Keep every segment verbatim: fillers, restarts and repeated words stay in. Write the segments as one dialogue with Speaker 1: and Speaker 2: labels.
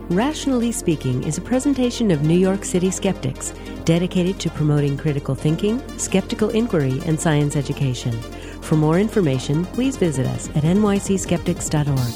Speaker 1: Rationally Speaking is a presentation of New York City skeptics, dedicated to promoting critical thinking, skeptical inquiry, and science education. For more information, please visit us at n y c skeptics dot org.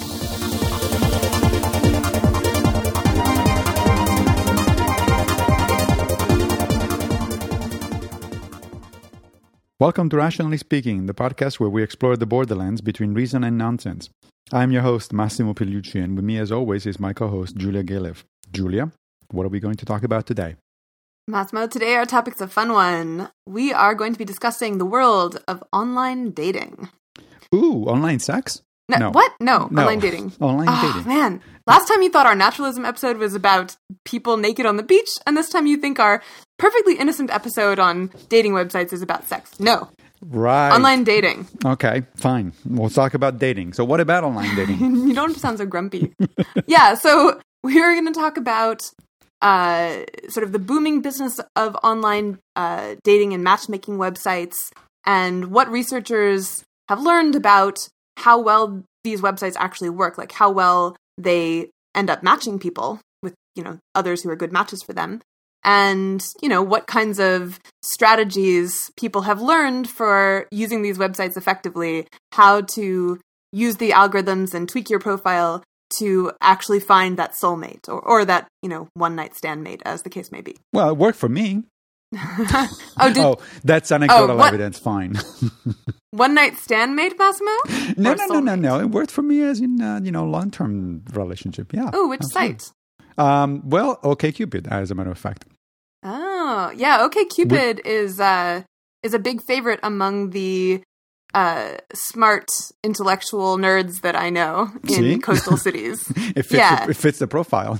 Speaker 2: Welcome to Rationally Speaking, the podcast where we explore the borderlands between reason and nonsense. I'm your host, Massimo Pigliucci, and with me as always is my co-host, Julia Galev. Julia, what are we going to talk about today?
Speaker 3: Massimo, today our topic's a fun one. We are going to be discussing the world of online dating.
Speaker 2: Ooh, online sex?
Speaker 3: No,
Speaker 2: no.
Speaker 3: What? No,
Speaker 2: no,
Speaker 3: online dating.
Speaker 2: Online
Speaker 3: oh,
Speaker 2: dating.
Speaker 3: Man, last time you thought our naturalism episode was about people naked on the beach, and this time you think our perfectly innocent episode on dating websites is about sex. No.
Speaker 2: Right.
Speaker 3: Online dating.
Speaker 2: Okay, fine. We'll talk about dating. So what about online dating?
Speaker 3: You don't sound so grumpy. Yeah, so we're going to talk about uh, sort of the booming business of online uh, dating and matchmaking websites and what researchers have learned about how well these websites actually work, like how well they end up matching people with, you know, others who are good matches for them. And, you know, what kinds of strategies people have learned for using these websites effectively, how to use the algorithms and tweak your profile to actually find that soulmate or, or that, you know, one-night stand mate, as the case may be.
Speaker 2: Well, it worked for me.
Speaker 3: oh, did,
Speaker 2: oh, that's anecdotal
Speaker 3: oh,
Speaker 2: evidence. Fine.
Speaker 3: One-night stand mate, Massimo?
Speaker 2: No,
Speaker 3: Or
Speaker 2: no, no, no, no. It worked for me as in, uh, you know, long-term relationship. Yeah.
Speaker 3: Oh, which
Speaker 2: absolutely.
Speaker 3: site?
Speaker 2: Um, well, OkCupid, as a matter of fact.
Speaker 3: Oh, yeah. OkCupid we- is uh, is a big favorite among the uh, smart intellectual nerds that I know in
Speaker 2: See?
Speaker 3: coastal cities.
Speaker 2: it, fits
Speaker 3: yeah.
Speaker 2: the, it fits the profile.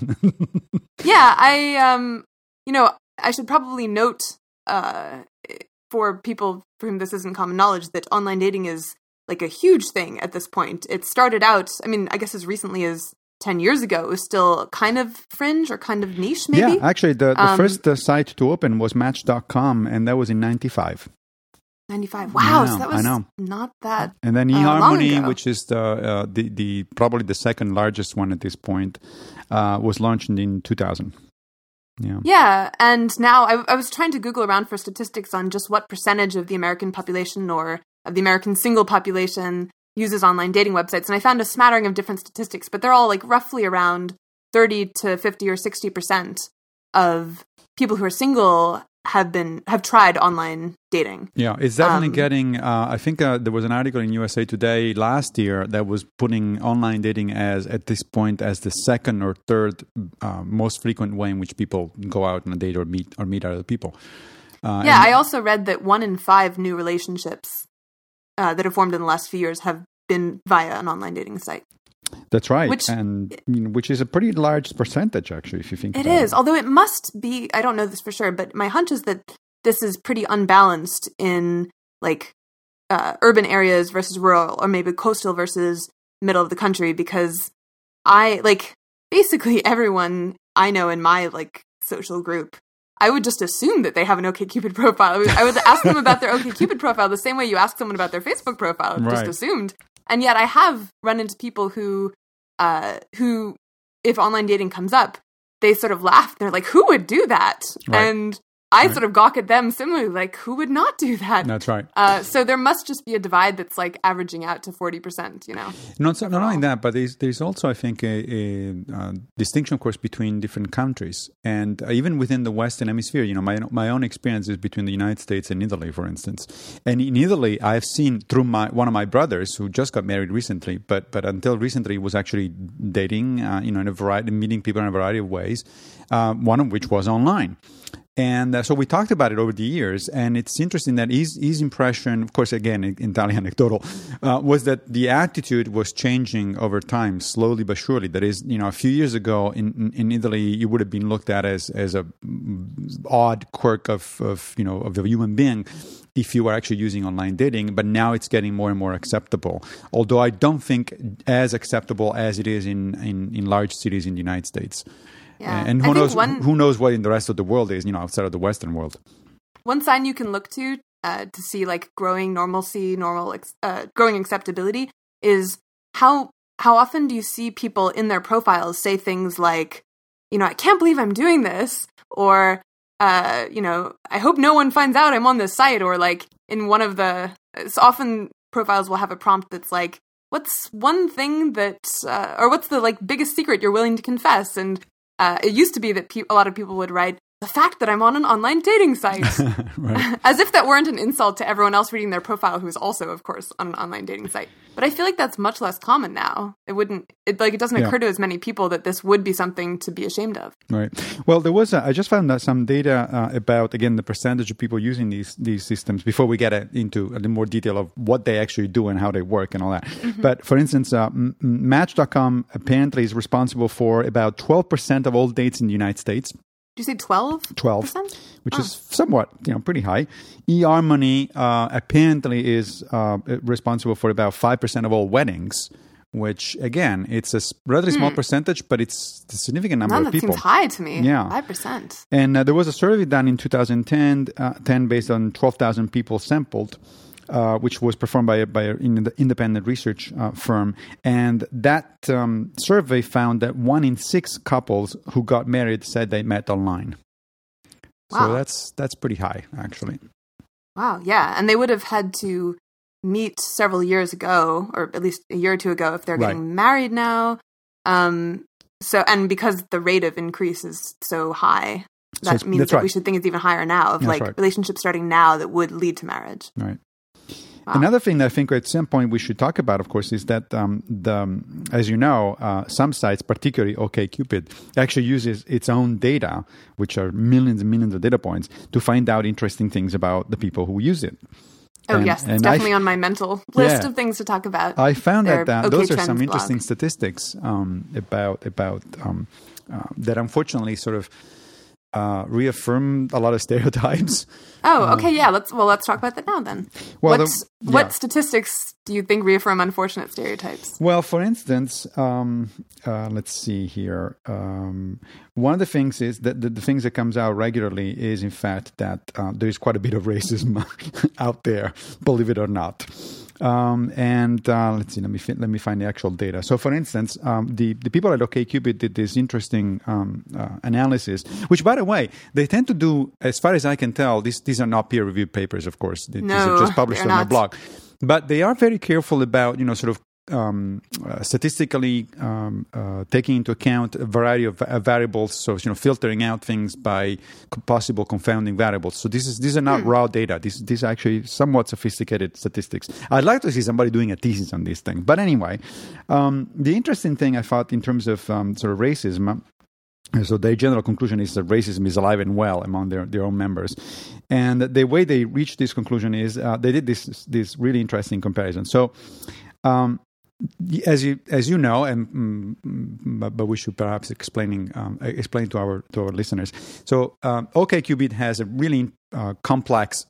Speaker 3: yeah, I, um, you know, I should probably note uh, for people for whom this isn't common knowledge that online dating is like a huge thing at this point. It started out, I mean, I guess as recently as ten years ago, it was still kind of fringe or kind of niche, maybe?
Speaker 2: Yeah, actually, the, the
Speaker 3: um,
Speaker 2: first uh, site to open was Match dot com, and that was in ninety-five.
Speaker 3: ninety-five. Wow,
Speaker 2: know,
Speaker 3: so that was
Speaker 2: I know.
Speaker 3: not that
Speaker 2: And then
Speaker 3: uh,
Speaker 2: eHarmony, which is the, uh, the the probably the second largest one at this point, uh, was launched in two thousand. Yeah.
Speaker 3: Yeah, and now I, I was trying to Google around for statistics on just what percentage of the American population or of the American single population uses online dating websites, and I found a smattering of different statistics, but they're all like roughly around thirty to fifty or sixty percent of people who are single have been have tried online dating.
Speaker 2: Yeah, it's definitely
Speaker 3: Um,
Speaker 2: getting, uh, I think uh, there was an article in U S A Today last year that was putting online dating as, at this point, as the second or third uh, most frequent way in which people go out on a date or meet or meet other people. Uh,
Speaker 3: Yeah,
Speaker 2: and-
Speaker 3: I also read that one in five new relationships uh, that have formed in the last few years have been via an online dating site.
Speaker 2: That's right,
Speaker 3: Which-
Speaker 2: and I mean, which is a pretty large percentage, actually, if you think
Speaker 3: It
Speaker 2: about
Speaker 3: is, although it must be, I don't know this for sure, but my hunch is that this is pretty unbalanced in like uh, urban areas versus rural, or maybe coastal versus middle of the country, because I, like, basically everyone I know in my like social group, I would just assume that they have an OkCupid profile. I would, I would ask them about their OkCupid profile the same way you ask someone about their Facebook profile,
Speaker 2: Right.
Speaker 3: just assumed. And yet I have run into people who, uh, who, if online dating comes up, they sort of laugh. They're like, who would do that?
Speaker 2: Right.
Speaker 3: And I
Speaker 2: Right.
Speaker 3: sort of gawk at them similarly, like, who would not do that?
Speaker 2: That's right.
Speaker 3: Uh, so there must just be a divide that's like averaging out to forty percent, you know?
Speaker 2: Not, so, not only that, but there's, there's also, I think, a, a, a distinction, of course, between different countries. And uh, even within the Western Hemisphere, you know, my, my own experience is between the United States and Italy, for instance. And in Italy, I've seen through my one of my brothers who just got married recently, but but until recently was actually dating, uh, you know, in a variety, meeting people in a variety of ways, uh, one of which was online. And uh, so we talked about it over the years, and it's interesting that his, his impression, of course, again, entirely anecdotal, uh, was that the attitude was changing over time, slowly but surely. That is, you know, a few years ago in, in, in Italy, you would have been looked at as as a odd quirk of, of, you know, of a human being if you were actually using online dating, but now it's getting more and more acceptable. Although I don't think as acceptable as it is in, in, in large cities in the United States.
Speaker 3: Yeah.
Speaker 2: And
Speaker 3: I
Speaker 2: who
Speaker 3: think
Speaker 2: knows
Speaker 3: one-
Speaker 2: who knows what in the rest of the world is, you know, outside of the Western world.
Speaker 3: One sign you can look to uh, to see like growing normalcy, normal, uh, growing acceptability is how how often do you see people in their profiles say things like, you know, I can't believe I'm doing this, or, uh, you know, I hope no one finds out I'm on this site, or like in one of the, it's often profiles will have a prompt that's like, what's one thing that, uh, or what's the like biggest secret you're willing to confess? And uh, it used to be that pe- a lot of people would write, the fact that I'm on an online dating site. Right. As if that weren't an insult to everyone else reading their profile who is also, of course, on an online dating site. But I feel like that's much less common now. It wouldn't, it, like, it doesn't yeah. occur to as many people that this would be something to be ashamed of.
Speaker 2: Right. Well, there was, a, I just found out some data uh, about, again, the percentage of people using these these systems before we get into a little more detail of what they actually do and how they work and all that. Mm-hmm. But for instance, uh, Match dot com apparently is responsible for about twelve percent of all dates in the United States.
Speaker 3: Did you say twelve?
Speaker 2: twelve, which oh. is somewhat, you know, pretty high. E R Money uh, apparently is uh, responsible for about five percent of all weddings, which, again, it's a rather small mm. percentage, but it's a significant number
Speaker 3: no,
Speaker 2: of people.
Speaker 3: That seems high to me.
Speaker 2: Yeah.
Speaker 3: five percent.
Speaker 2: And uh, there was a survey done in two thousand ten, uh, ten based on twelve thousand people sampled. Uh, which was performed by, by an independent research uh, firm. And that um, survey found that one in six couples who got married said they met online.
Speaker 3: Wow.
Speaker 2: So that's that's pretty high, actually.
Speaker 3: Wow, yeah. And they would have had to meet several years ago, or at least a year or two ago, if they're
Speaker 2: right.
Speaker 3: getting married now. Um, so, and because the rate of increase is so high, that
Speaker 2: so
Speaker 3: means that
Speaker 2: right.
Speaker 3: we should think it's even higher now, of
Speaker 2: that's
Speaker 3: like
Speaker 2: right.
Speaker 3: relationships starting now that would lead to marriage.
Speaker 2: Right.
Speaker 3: Wow.
Speaker 2: Another thing that I think at some point we should talk about, of course, is that, um, the, as you know, uh, some sites, particularly OkCupid, actually uses its own data, which are millions and millions of data points, to find out interesting things about the people who use it.
Speaker 3: Oh,
Speaker 2: and,
Speaker 3: yes. It's
Speaker 2: and
Speaker 3: definitely
Speaker 2: I,
Speaker 3: on my mental list
Speaker 2: yeah,
Speaker 3: of things to talk about.
Speaker 2: I found
Speaker 3: Their
Speaker 2: that uh,
Speaker 3: OK
Speaker 2: those are
Speaker 3: Trends
Speaker 2: some interesting
Speaker 3: blog.
Speaker 2: statistics um, about, about um, uh, that unfortunately sort of Uh, reaffirm a lot of stereotypes.
Speaker 3: Oh, okay, yeah. Let's well, let's talk about that now then.
Speaker 2: Well,
Speaker 3: what
Speaker 2: the, yeah.
Speaker 3: what statistics do you think reaffirm unfortunate stereotypes?
Speaker 2: Well, for instance, um, uh, let's see here. Um, one of the things is that the, the things that comes out regularly is, in fact, that uh, there is quite a bit of racism out there, believe it or not. Um, and uh, let's see, let me fi- let me find the actual data. So, for instance, um, the, the people at OkCupid did this interesting um, uh, analysis, which, by the way, they tend to do, as far as I can tell, these these are not peer-reviewed papers, of course. These
Speaker 3: no,
Speaker 2: are just published on
Speaker 3: not.
Speaker 2: their blog. But they are very careful about, you know, sort of um, uh, statistically um, uh, taking into account a variety of uh, variables, so, you know, filtering out things by co- possible confounding variables. So this is these are not hmm. raw data. These these are actually somewhat sophisticated statistics. I'd like to see somebody doing a thesis on these things. But anyway, um, the interesting thing I thought in terms of um, sort of racism. So their general conclusion is that racism is alive and well among their, their own members. And the way they reached this conclusion is uh, they did this this really interesting comparison. So um, as you as you know, and mm, but, but we should perhaps explaining um, explain to our to our listeners. So um, OkCupid has a really uh, complex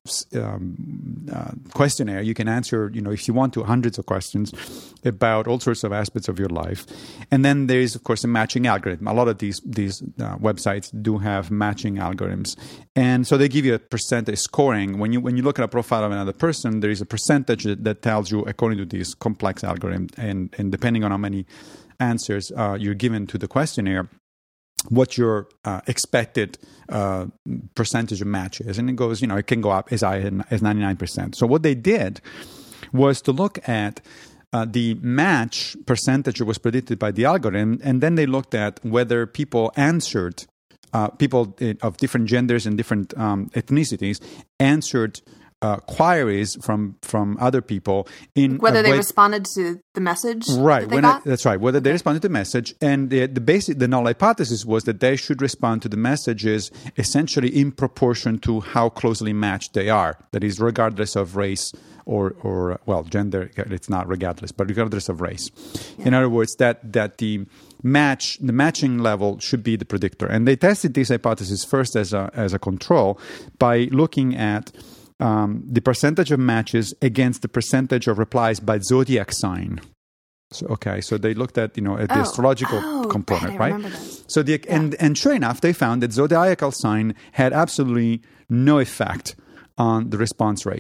Speaker 2: um, uh, questionnaire. You can answer, you know, if you want to, hundreds of questions about all sorts of aspects of your life. And then there is, of course, a matching algorithm. A lot of these these uh, websites do have matching algorithms, and so they give you a percentage scoring. When you when you look at a profile of another person, there is a percentage that, that tells you according to this complex algorithm, and and depending on how many answers uh, you're given to the questionnaire, what your uh, expected uh, percentage of match is. And it goes, you know, it can go up as high as ninety-nine percent. So what they did was to look at uh, the match percentage that was predicted by the algorithm, and then they looked at whether people answered, uh, people of different genders and different um, ethnicities answered Uh, queries from, from other people in
Speaker 3: whether they
Speaker 2: way,
Speaker 3: responded to the message,
Speaker 2: right?
Speaker 3: That they
Speaker 2: When
Speaker 3: got?
Speaker 2: It, that's right. Whether
Speaker 3: okay.
Speaker 2: they responded to the message, and the the basic the null hypothesis was that they should respond to the messages essentially in proportion to how closely matched they are. That is, regardless of race or or well, gender. It's not regardless, but regardless of race. Yeah. In other words, that that the match the matching level should be the predictor. And they tested this hypothesis first as a as a control by looking at Um, the percentage of matches against the percentage of replies by zodiac sign. So, okay, so they looked at, you know, at the
Speaker 3: oh,
Speaker 2: astrological
Speaker 3: oh,
Speaker 2: component,
Speaker 3: right?
Speaker 2: right? So the yeah. and and sure enough, they found that zodiacal sign had absolutely no effect on the response rate.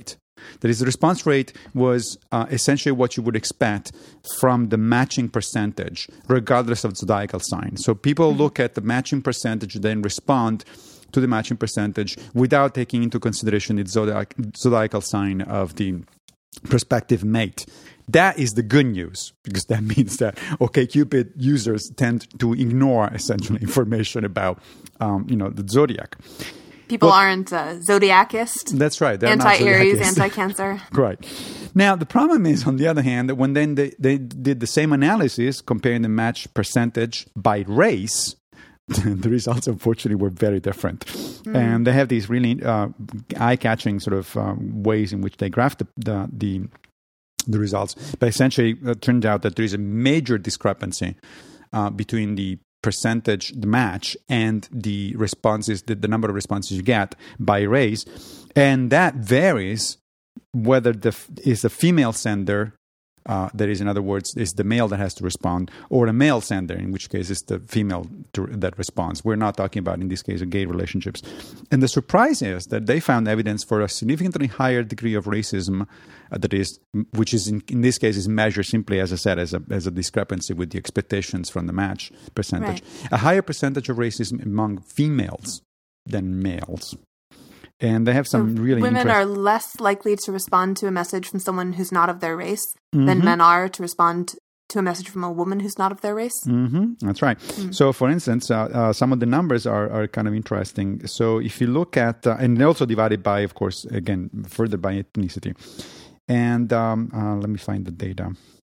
Speaker 2: That is, the response rate was uh, essentially what you would expect from the matching percentage, regardless of zodiacal sign. So people mm-hmm. look at the matching percentage, then respond to the matching percentage without taking into consideration the zodiac, zodiacal sign of the prospective mate. That is the good news, because that means that OkCupid users tend to ignore essentially information about, um, you know, the zodiac.
Speaker 3: People
Speaker 2: well,
Speaker 3: aren't uh, zodiacist.
Speaker 2: That's right. They're
Speaker 3: anti-Aries, anti-Cancer.
Speaker 2: Right. Now, the problem is, on the other hand, that when then they, they did the same analysis comparing the match percentage by race, the results, unfortunately, were very different. Mm. And they have these really uh, eye-catching sort of um, ways in which they graph the, the, the, the results. But essentially, it turned out that there is a major discrepancy uh, between the percentage, the match, and the responses, the, the number of responses you get by race. And that varies whether the is a female sender, uh, that is, in other words, is the male that has to respond, or a male sender, in which case it's the female to, that responds. We're not talking about, in this case, gay relationships. And the surprise is that they found evidence for a significantly higher degree of racism, uh, that is, which is in, in this case is measured simply, as I said, as a as a discrepancy with the expectations from the match percentage. Right. A higher percentage of racism among females than males. And they have some
Speaker 3: so
Speaker 2: really
Speaker 3: women
Speaker 2: interest-
Speaker 3: are less likely to respond to a message from someone who's not of their race
Speaker 2: mm-hmm.
Speaker 3: than men are to respond to a message from a woman who's not of their race.
Speaker 2: Mm-hmm. That's right. Mm. So, for instance, uh, uh, some of the numbers are, are kind of interesting. So, if you look at, uh, and they're also divided by, of course, again, further by ethnicity. And um, uh, let me find the data.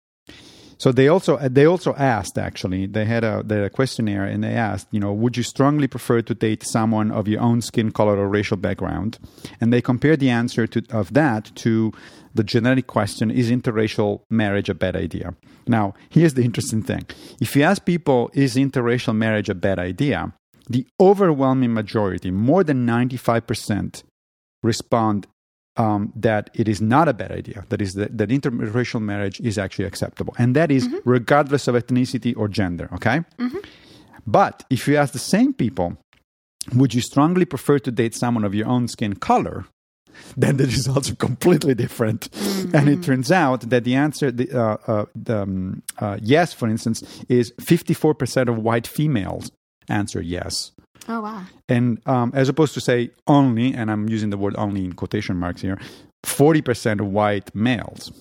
Speaker 2: So they also they also asked, actually, they had a, they had a questionnaire, and they asked, you know, would you strongly prefer to date someone of your own skin color or racial background? And they compared the answer to of that to the generic question, is interracial marriage a bad idea? Now, here's the interesting thing. If you ask people, is interracial marriage a bad idea? The overwhelming majority, more than ninety-five percent, respond Um, that it is not a bad idea. That is, that, that interracial marriage is actually acceptable. And that is mm-hmm. regardless of ethnicity or gender, okay? Mm-hmm. But if you ask the same people, would you strongly prefer to date someone of your own skin color? Then the results are completely different. Mm-hmm. And it turns out that the answer, the, uh, uh, the, um, uh, yes, for instance, is fifty-four percent of white females answer yes.
Speaker 3: Oh, wow.
Speaker 2: And um, as opposed to say only, and I'm using the word only in quotation marks here, forty percent of white males.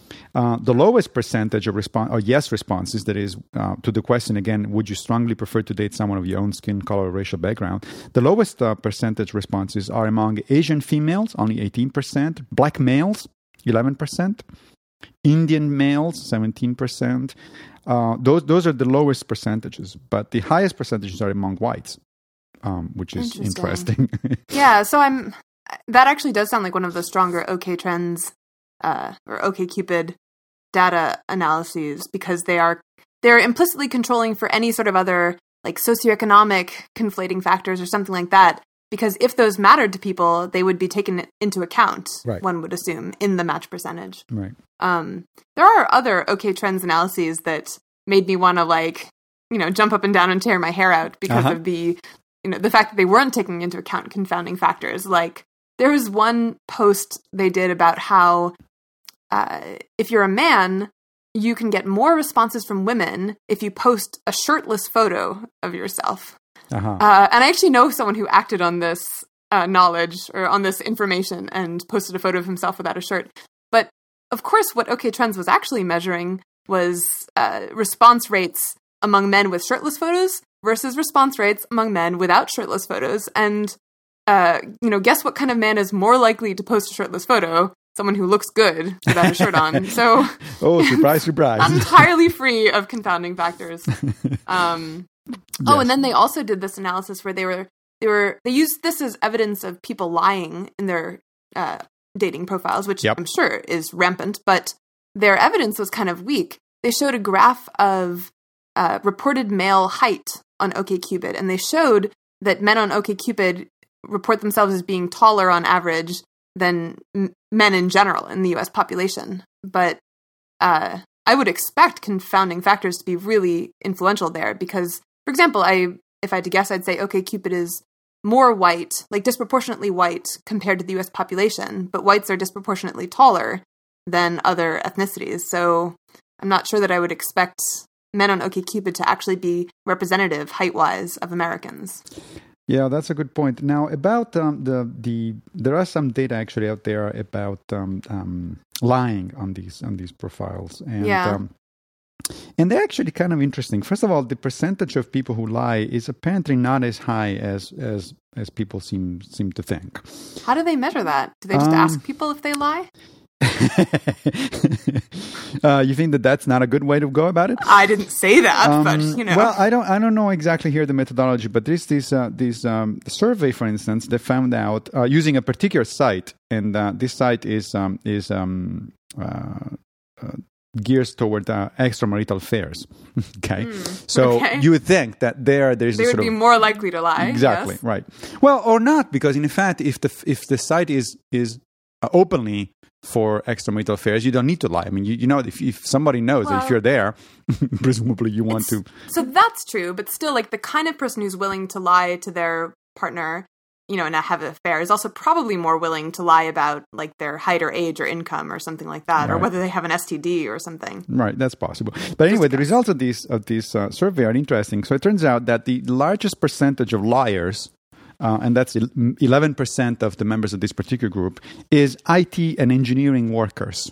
Speaker 2: Uh, the lowest percentage of response, or yes responses, that is, uh, to the question again, would you strongly prefer to date someone of your own skin color or racial background? The lowest uh, percentage responses are among Asian females, only eighteen percent, black males, eleven percent, Indian males, seventeen percent. Uh, those, those are the lowest percentages, but the highest percentages are among whites. Um, which is interesting. interesting.
Speaker 3: Yeah, so I'm. That actually does sound like one of the stronger OkTrends uh, or OkCupid data analyses, because they are they're implicitly controlling for any sort of other like socioeconomic conflating factors or something like that. Because if those mattered to people, they would be taken into account. Right. One would assume in the match percentage.
Speaker 2: Right.
Speaker 3: Um, there are other OkTrends analyses that made me want to like you know jump up and down and tear my hair out because uh-huh. of the. You know, the fact that they weren't taking into account confounding factors. Like, there was one post they did about how uh, if you're a man, you can get more responses from women if you post a shirtless photo of yourself. Uh-huh. Uh, and I actually know someone who acted on this uh, knowledge or on this information and posted a photo of himself without a shirt. But, of course, what OkTrends was actually measuring was uh, response rates among men with shirtless photos versus response rates among men without shirtless photos. And, uh, you know, guess what kind of man is more likely to post a shirtless photo? Someone who looks good without a shirt on. So,
Speaker 2: oh, surprise, surprise.
Speaker 3: Entirely free of confounding factors. Um, yes. Oh, and then they also did this analysis where they were, they were, they used this as evidence of people lying in their uh, dating profiles, which yep. I'm sure is rampant, but their evidence was kind of weak. They showed a graph of uh, reported male height on OkCupid, and they showed that men on OkCupid report themselves as being taller on average than m- men in general in the U S population. But uh, I would expect confounding factors to be really influential there because, for example, I if I had to guess, I'd say OkCupid is more white, like disproportionately white compared to the U S population, but whites are disproportionately taller than other ethnicities. So I'm not sure that I would expect men on OkCupid to actually be representative height-wise of Americans.
Speaker 2: Yeah, that's a good point. Now, about um, the the there are some data actually out there about um, um, lying on these on these profiles, and
Speaker 3: yeah.
Speaker 2: um, and they're actually kind of interesting. First of all, the percentage of people who lie is apparently not as high as as as people seem seem to think.
Speaker 3: How do they measure that? Do they just
Speaker 2: um,
Speaker 3: ask people if they lie?
Speaker 2: uh, you think that that's not a good way to go about it?
Speaker 3: I didn't say that,
Speaker 2: um,
Speaker 3: but you know.
Speaker 2: Well, I don't, I don't know exactly here the methodology, but there's this, uh, this um, survey, for instance, that found out uh, using a particular site, and uh, this site is um, is um, uh, uh, gears toward uh, extramarital affairs. Okay,
Speaker 3: mm,
Speaker 2: so
Speaker 3: okay.
Speaker 2: you would think that there, there's
Speaker 3: they
Speaker 2: a
Speaker 3: would
Speaker 2: sort
Speaker 3: be
Speaker 2: of,
Speaker 3: more likely to lie.
Speaker 2: Exactly,
Speaker 3: yes.
Speaker 2: right. Well, or not, because in fact, if the if the site is is uh, openly for extramarital affairs, you don't need to lie. I mean, you, you know, if, if somebody knows
Speaker 3: well,
Speaker 2: that if you're there, presumably you want to.
Speaker 3: So that's true, but still, like the kind of person who's willing to lie to their partner, you know, and not have an affair is also probably more willing to lie about like their height or age or income or something like that, right. Or whether they have an S T D or something.
Speaker 2: Right, that's possible. But anyway, the results of this of this uh, survey are interesting. So it turns out that the largest percentage of liars, Uh, and that's eleven percent of the members of this particular group, is I T and engineering workers.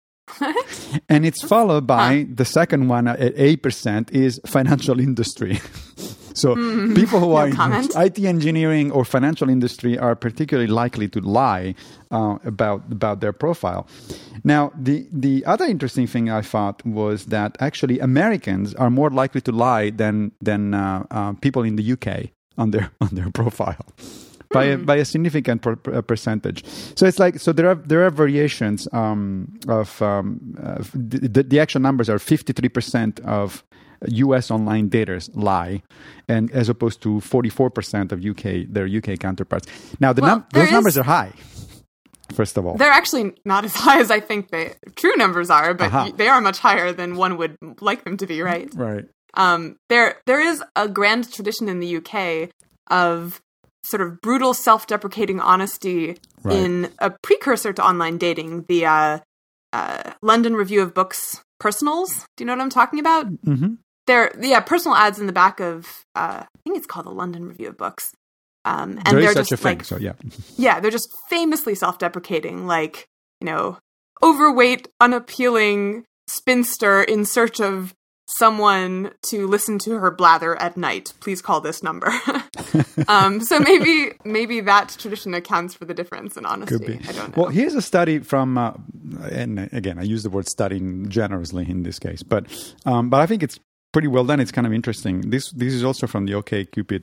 Speaker 2: And it's followed by, huh. the second one at eight percent is financial industry. So mm, people who
Speaker 3: no
Speaker 2: are
Speaker 3: comment.
Speaker 2: in I T engineering or financial industry are particularly likely to lie uh, about about their profile. Now, the, the other interesting thing I thought was that actually Americans are more likely to lie than, than uh, uh, people in the U K. on their on their profile by a, by a significant per, per percentage. So it's like so there are there are variations um, of um, uh, the, the actual numbers are fifty-three percent of U S online daters lie, and as opposed to forty-four percent of U K their U K counterparts. Now the
Speaker 3: well,
Speaker 2: num- those
Speaker 3: is,
Speaker 2: numbers are high. First of all,
Speaker 3: they're actually not as high as I think the true numbers are, but
Speaker 2: uh-huh.
Speaker 3: they are much higher than one would like them to be. Right.
Speaker 2: Right.
Speaker 3: Um, there, there is a grand tradition in the U K of sort of brutal self-deprecating honesty right. in a precursor to online dating, the uh, uh, London Review of Books personals. Do you know what I'm talking about?
Speaker 2: Mm-hmm.
Speaker 3: They're, yeah, personal ads in the back of, uh, I think it's called the London Review of Books. Um, and
Speaker 2: there
Speaker 3: they're
Speaker 2: is such
Speaker 3: just
Speaker 2: a thing,
Speaker 3: like,
Speaker 2: so yeah.
Speaker 3: Yeah, they're just famously self-deprecating, like, you know, overweight, unappealing spinster in search of someone to listen to her blather at night. Please call this number. um, so maybe maybe that tradition accounts for the difference in honesty.
Speaker 2: Could be.
Speaker 3: I don't know.
Speaker 2: Well, here's a study from, uh, and again, I use the word study generously in this case, but um, but I think it's pretty well done. It's kind of interesting. This this is also from the OkCupid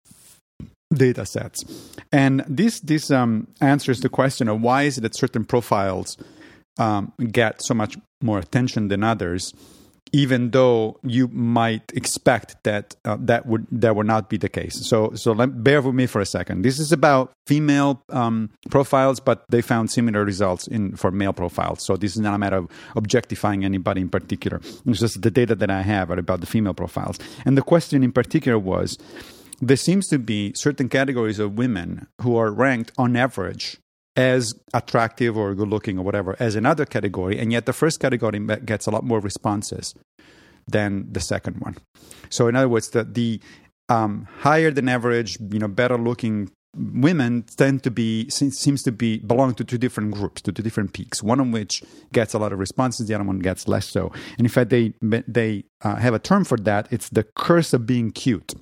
Speaker 2: data sets, and this this um, answers the question of why is it that certain profiles um, get so much more attention than others, even though you might expect that uh, that would that would not be the case. So, so let, bear with me for a second. This is about female um, profiles, but they found similar results in for male profiles. So this is not a matter of objectifying anybody in particular. It's just the data that I have are about the female profiles. And the question in particular was, there seems to be certain categories of women who are ranked on average as attractive or good-looking or whatever as another category, and yet the first category gets a lot more responses than the second one. So in other words, the, the um, higher than average, you know, better-looking women tend to be, seems to be, belong to two different groups, to two different peaks, one of which gets a lot of responses, the other one gets less so. And in fact, they, they uh, have a term for that. It's the curse of being cute.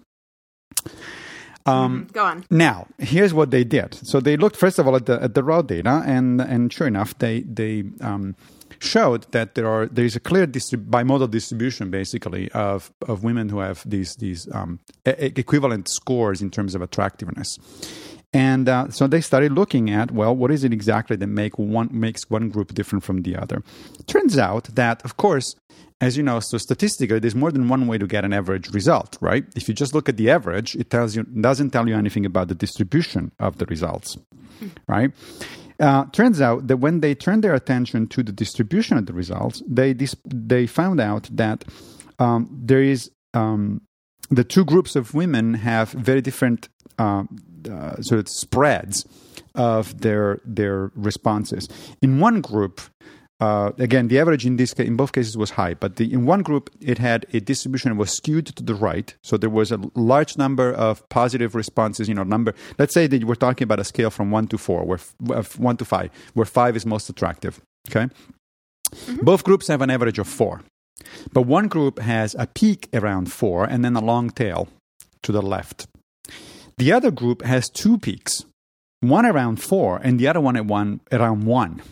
Speaker 2: Um,
Speaker 3: mm, go on.
Speaker 2: Now, here's what they did. So they looked first of all at the at the raw data, and and sure enough, they they um, showed that there are there is a clear distrib- bimodal distribution, basically, of of women who have these these um, e- equivalent scores in terms of attractiveness. And uh, so they started looking at, well, what is it exactly that make one makes one group different from the other? Turns out that, of course, as you know, so statistically, there's more than one way to get an average result, right? If you just look at the average, it tells you doesn't tell you anything about the distribution of the results, right? Uh, turns out that when they turned their attention to the distribution of the results, they dis- they found out that um, there is um, the two groups of women have very different uh, uh, sort of spreads of their their responses. In one group, uh, again, the average in this case, in both cases was high, but the, in one group it had a distribution that was skewed to the right. So there was a large number of positive responses. You know, number. Let's say that we're talking about a scale from one to four, where uh, one to five, where five is most attractive. Okay, mm-hmm. Both groups have an average of four, but one group has a peak around four and then a long tail to the left. The other group has two peaks, one around four and the other one at one around one.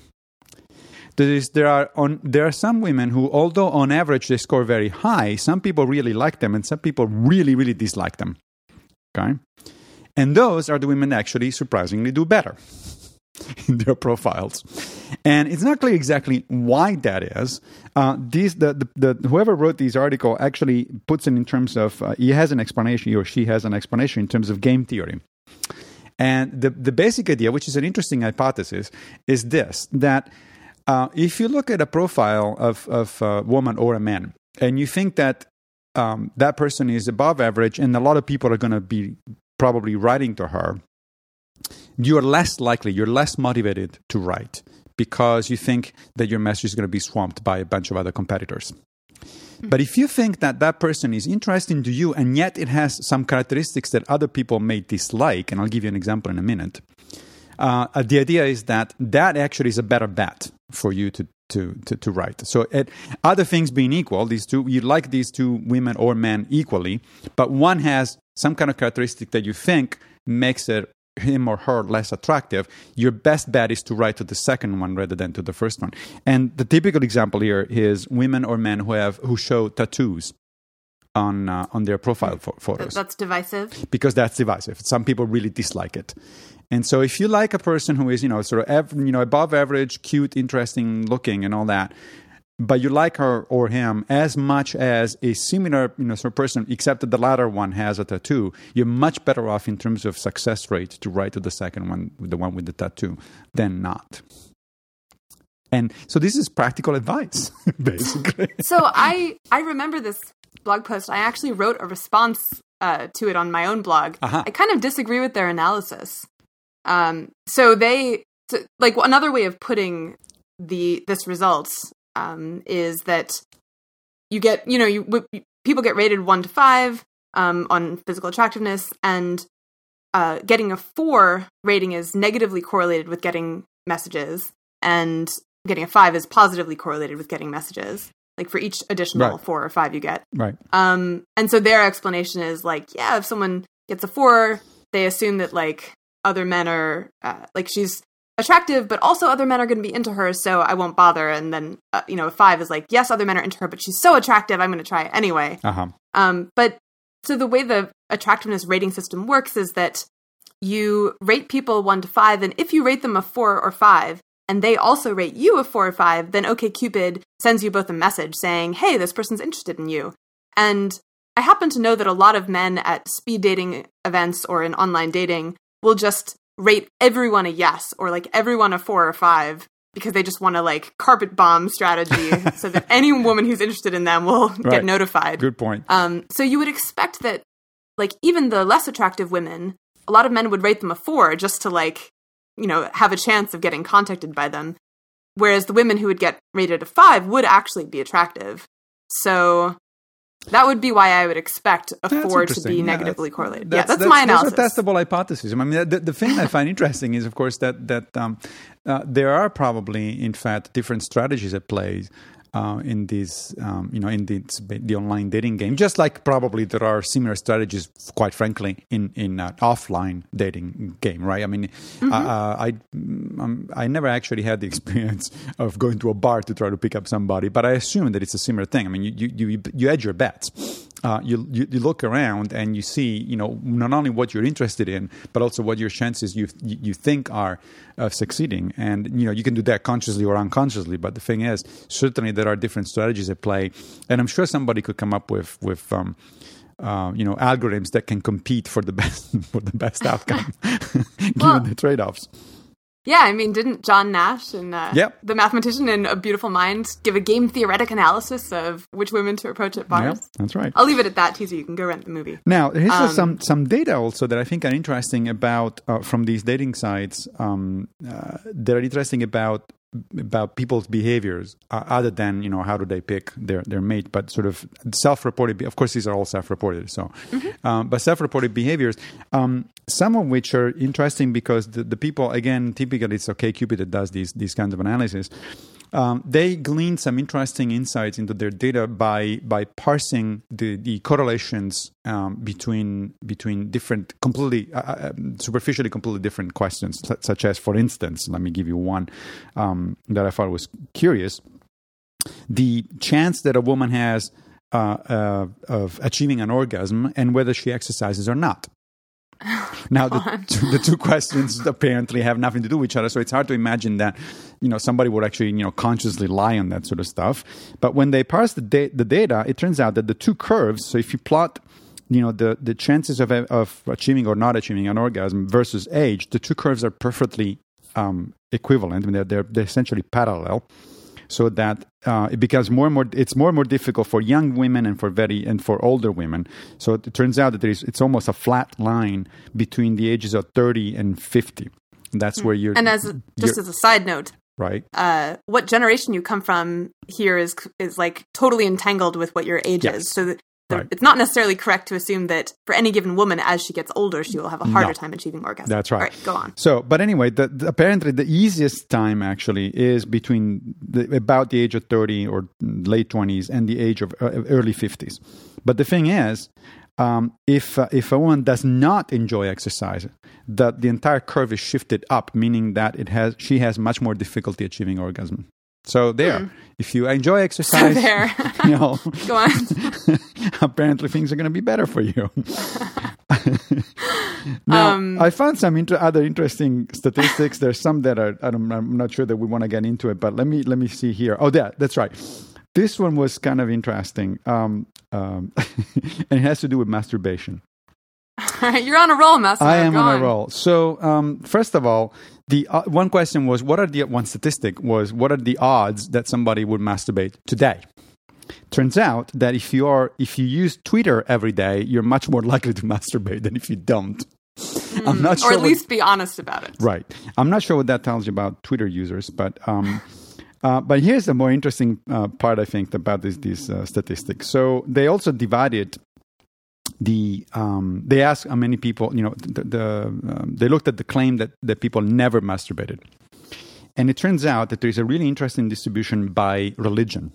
Speaker 2: There is, there are on, there are some women who, although on average they score very high, some people really like them and some people really, really dislike them. Okay? And those are the women that actually surprisingly do better in their profiles. And it's not clear exactly why that is. Uh, these, the, the, the, whoever wrote this article actually puts it in terms of, uh, he has an explanation, he or she has an explanation in terms of game theory. And the, the basic idea, which is an interesting hypothesis, is this, that uh, if you look at a profile of, of a woman or a man, and you think that um, that person is above average, and a lot of people are going to be probably writing to her, you're less likely, you're less motivated to write because you think that your message is going to be swamped by a bunch of other competitors. Mm-hmm. But if you think that that person is interesting to you and yet it has some characteristics that other people may dislike, and I'll give you an example in a minute, uh, the idea is that that actually is a better bet for you to to to, to write. So it, other things being equal, these two, you like these two women or men equally, but one has some kind of characteristic that you think makes it him or her less attractive, your best bet is to write to the second one rather than to the first one. And the typical example here is women or men who have who show tattoos on uh, on their profile fo- photos.
Speaker 3: That's divisive?
Speaker 2: Because that's divisive. Some people really dislike it. And so if you like a person who is, you know, sort of av- you know above average, cute, interesting looking and all that, but you like her or him as much as a similar, you know, sort of person, except that the latter one has a tattoo, you're much better off in terms of success rate to write to the second one, the one with the tattoo, than not. And so this is practical advice, basically.
Speaker 3: So I I remember this blog post. I actually wrote a response uh, to it on my own blog. Uh-huh. I kind of disagree with their analysis. Um, so they, so, like another way of putting the this results um, is that you get, you know, you w- people get rated one to five um, on physical attractiveness, and uh, getting a four rating is negatively correlated with getting messages, and getting a five is positively correlated with getting messages. Like for each additional right. four or five you get.
Speaker 2: Right.
Speaker 3: Um, and so their explanation is like, yeah, if someone gets a four, they assume that like other men are, uh, like she's attractive, but also other men are going to be into her, so I won't bother. And then, uh, you know, a five is like, yes, other men are into her, but she's so attractive, I'm going to try it anyway.
Speaker 2: Uh-huh.
Speaker 3: Um, but so the way the attractiveness rating system works is that you rate people one to five, and if you rate them a four or five, and they also rate you a four or five, then OkCupid sends you both a message saying, hey, this person's interested in you. And I happen to know that a lot of men at speed dating events or in online dating will just rate everyone a yes, or like everyone a four or five, because they just want to like carpet bomb strategy so that any woman who's interested in them will right. get notified.
Speaker 2: Good point.
Speaker 3: Um, so you would expect that like even the less attractive women, a lot of men would rate them a four just to like, you know, have a chance of getting contacted by them. Whereas the women who would get rated a five would actually be attractive. So that would be why I would expect a
Speaker 2: that's
Speaker 3: four to be negatively
Speaker 2: yeah,
Speaker 3: correlated.
Speaker 2: That's,
Speaker 3: yeah, that's,
Speaker 2: that's
Speaker 3: my analysis.
Speaker 2: That's a testable hypothesis. I mean, the, the thing I find interesting is, of course, that that um, uh, there are probably, in fact, different strategies at play uh, in these, um, you know, in the, the online dating game. Just like probably there are similar strategies, quite frankly, in in uh, offline dating game, right? I mean, mm-hmm. uh, I um, I never actually had the experience of going to a bar to try to pick up somebody, but I assume that it's a similar thing. I mean, you you you, you hedge your bets. Uh, you, you you look around and you see, you know, not only what you're interested in, but also what your chances you you think are of succeeding. And, you know, you can do that consciously or unconsciously. But the thing is, certainly there are different strategies at play. And I'm sure somebody could come up with, with um, uh, you know, algorithms that can compete for the best for the best outcome, given
Speaker 3: well,
Speaker 2: the trade-offs.
Speaker 3: Yeah, I mean, didn't John Nash, and uh,
Speaker 2: yep.
Speaker 3: the mathematician in A Beautiful Mind, give a game theoretic analysis of which women to approach at bars?
Speaker 2: Yep, that's right.
Speaker 3: I'll leave it at that, teaser. You can go rent the movie.
Speaker 2: Now, here's
Speaker 3: Um,
Speaker 2: some some data also that I think are interesting about uh, from these dating sites um, uh, that are interesting about about people's behaviors uh, other than, you know, how do they pick their, their mate, but sort of self-reported. Of course, these are all self-reported. So, mm-hmm. um, but self-reported behaviors, um, some of which are interesting because the, the people, again, typically it's OkCupid that does these these kinds of analysis. Um, they glean some interesting insights into their data by by parsing the, the correlations um, between between different, completely uh, superficially completely different questions, such as, for instance, let me give you one um, that I thought was curious: the chance that a woman has uh, uh, of achieving an orgasm and whether she exercises or not. Now, the, the two questions apparently have nothing to do with each other, so it's hard to imagine that, you know, somebody would actually, you know, consciously lie on that sort of stuff. But when they parse the, da- the data, it turns out that the two curves, so if you plot, you know, the, the chances of, of achieving or not achieving an orgasm versus age, the two curves are perfectly um, equivalent. I mean, they're, they're, they're essentially parallel. So that uh, it becomes more and more, it's more and more difficult for young women and for very and for older women. So it turns out that there is, it's almost a flat line between the ages of thirty and fifty. And that's mm. where you're.
Speaker 3: And as a, just as a side note,
Speaker 2: right?
Speaker 3: Uh, what generation you come from here is is like totally entangled with what your age
Speaker 2: yes.
Speaker 3: is. So that
Speaker 2: right.
Speaker 3: it's not necessarily correct to assume that for any given woman, as she gets older, she will have a harder
Speaker 2: no.
Speaker 3: time achieving orgasm.
Speaker 2: That's right.
Speaker 3: All right, go on.
Speaker 2: So, but anyway, the, the, apparently the easiest time actually is between the, about the age of thirty or late twenties and the age of uh, early fifties. But the thing is, um, if uh, if a woman does not enjoy exercise, that the entire curve is shifted up, meaning that it has she has much more difficulty achieving orgasm. So there, mm. if you enjoy exercise,
Speaker 3: so there.
Speaker 2: you know,
Speaker 3: go on.
Speaker 2: apparently things are going to be better for you. Now, um, I found some inter- other interesting statistics. There's some that are I don't, I'm not sure that we want to get into it, but let me let me see here. Oh, yeah, that's right. This one was kind of interesting, um, um, and it has to do with masturbation.
Speaker 3: You're on a roll, Master.
Speaker 2: I am
Speaker 3: Go
Speaker 2: on,
Speaker 3: on
Speaker 2: a roll. So, um, first of all, the uh, one question was, what are the one statistic was, what are the odds that somebody would masturbate today? Turns out that if you are if you use Twitter every day, you're much more likely to masturbate than if you don't.
Speaker 3: Mm,
Speaker 2: I'm not sure.
Speaker 3: Or at
Speaker 2: what,
Speaker 3: least be honest about it.
Speaker 2: Right. I'm not sure what that tells you about Twitter users, but um, uh, but here's the more interesting uh, part, I think, about this, these uh, statistics. So they also divided the um, they asked how many people, you know, the, the um, they looked at the claim that, that people never masturbated. And it turns out that there's a really interesting distribution by religion.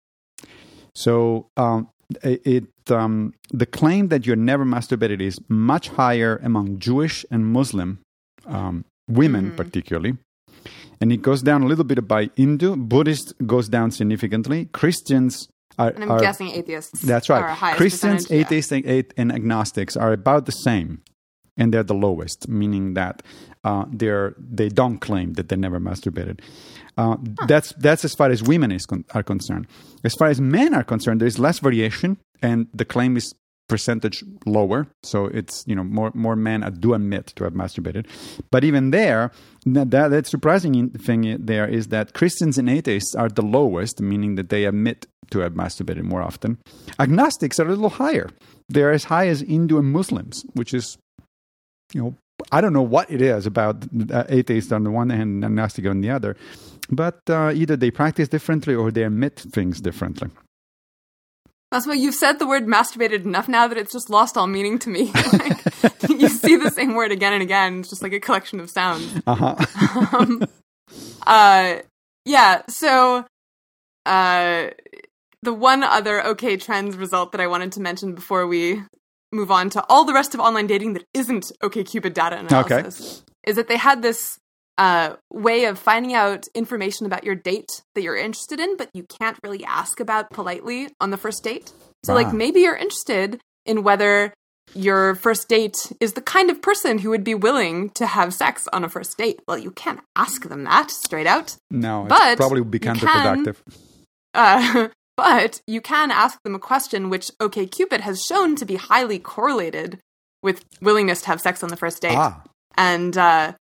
Speaker 2: So um, it um, the claim that you're never masturbated is much higher among Jewish and Muslim um, women, mm-hmm. particularly. And it goes down a little bit by Hindu. Buddhist goes down significantly. Christians are...
Speaker 3: And I'm
Speaker 2: are,
Speaker 3: guessing atheists.
Speaker 2: That's right.
Speaker 3: Are
Speaker 2: Christians, atheists,
Speaker 3: yeah.
Speaker 2: and, and agnostics are about the same. And they're the lowest, meaning that uh, they're they don't claim that they never masturbated. Uh, huh. That's that's as far as women is con- are concerned. As far as men are concerned, there's less variation, and the claim is percentage lower. So it's, you know, more more men do admit to have masturbated. But even there, that that surprising thing there is that Christians and atheists are the lowest, meaning that they admit to have masturbated more often. Agnostics are a little higher. They're as high as Hindu and Muslims, which is, you know, I don't know what it is about uh, atheists on the one hand and agnostic on the other, but uh, either they practice differently or they admit things differently.
Speaker 3: That's why you've said the word masturbated enough now that it's just lost all meaning to me. Like, you see the same word again and again. It's just like a collection of sounds.
Speaker 2: Uh-huh.
Speaker 3: um, uh, yeah, so uh, the one other OK Trends result that I wanted to mention before we move on to all the rest of online dating that isn't OkCupid data analysis okay. is that they had this uh, way of finding out information about your date that you're interested in, but you can't really ask about politely on the first date. So, ah. like, maybe you're interested in whether your first date is the kind of person who would be willing to have sex on a first date. Well, you can't ask them that straight out.
Speaker 2: No,
Speaker 3: but
Speaker 2: it probably would be counterproductive.
Speaker 3: Uh, but you can ask them a question which OkCupid has shown to be highly correlated with willingness to have sex on the first date.
Speaker 2: Ah.
Speaker 3: And uh,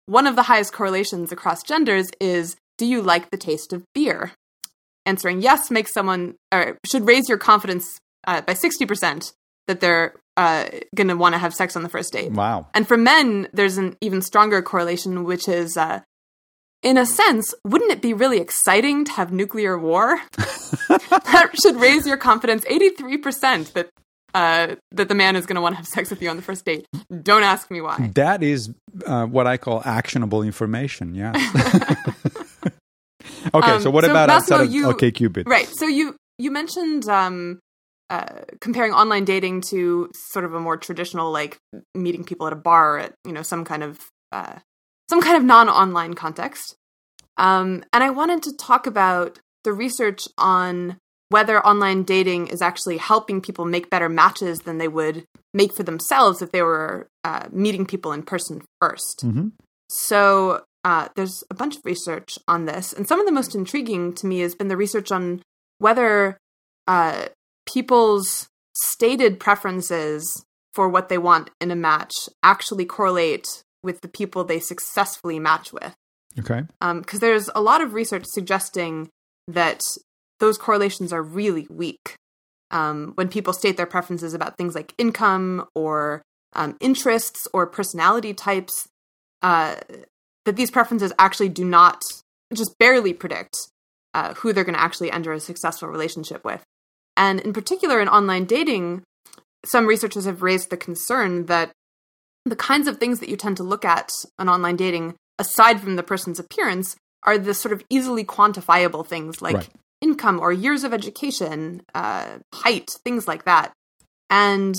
Speaker 3: one of the highest correlations across genders is, do you like the taste of beer? Answering yes makes someone, or should raise your confidence uh, by sixty percent that they're uh, going to want to have sex on the first date.
Speaker 2: Wow.
Speaker 3: And for men, there's an even stronger correlation, which is, uh, in a sense, wouldn't it be really exciting to have nuclear war? That should raise your confidence eighty-three percent that uh, that the man is going to want to have sex with you on the first date. Don't ask me why.
Speaker 2: That is uh, what I call actionable information, yeah. Okay, um, so what so about Massimo, outside of you, OkCupid?
Speaker 3: Right, so you, you mentioned um, uh, comparing online dating to sort of a more traditional, like, meeting people at a bar at, you know, some kind of uh, some kind of non-online context. Um, and I wanted to talk about the research on whether online dating is actually helping people make better matches than they would make for themselves if they were uh, meeting people in person first.
Speaker 2: Mm-hmm.
Speaker 3: So uh, there's a bunch of research on this. And some of the most intriguing to me has been the research on whether uh, people's stated preferences for what they want in a match actually correlate with the people they successfully match with.
Speaker 2: Okay.
Speaker 3: Um, because there's a lot of research suggesting that those correlations are really weak. Um, when people state their preferences about things like income or um, interests or personality types, uh, that these preferences actually do not, just barely predict uh, who they're going to actually enter a successful relationship with. And in particular, in online dating, some researchers have raised the concern that the kinds of things that you tend to look at on online dating, aside from the person's appearance, are the sort of easily quantifiable things like right. income or years of education, uh, height, things like that. And